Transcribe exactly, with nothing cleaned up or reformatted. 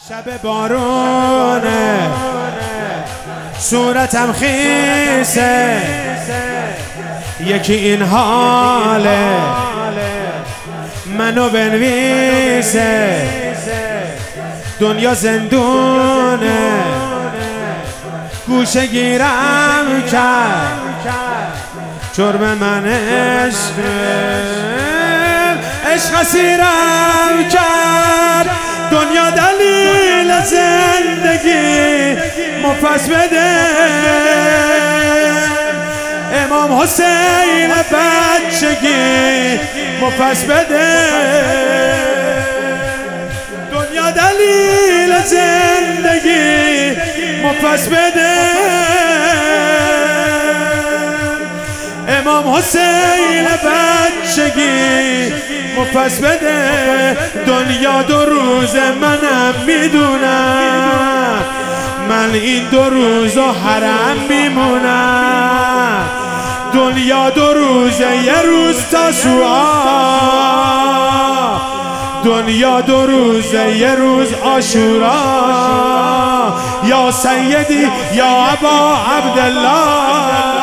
شب بارونه صورتم خیسه، یکی این حاله منو بنویسه. دنیا زندونه گوشه گیرم کرد، جرم من عشق عشق اسیرم کرد. دنیا دلیل زندگی مفصل بده، امام حسین بچگی مفصل بده. دنیا دلیل زندگی مفصل بده، امام حسین بچگی مفصل بده. دنیا دو روز منم میدونم، من این دو روز و حرم میمونم. دنیا دو روز یه روز تاسوعا، دنیا دو روز یه روز عاشورا. یا سیدی یا ابا عبدالله،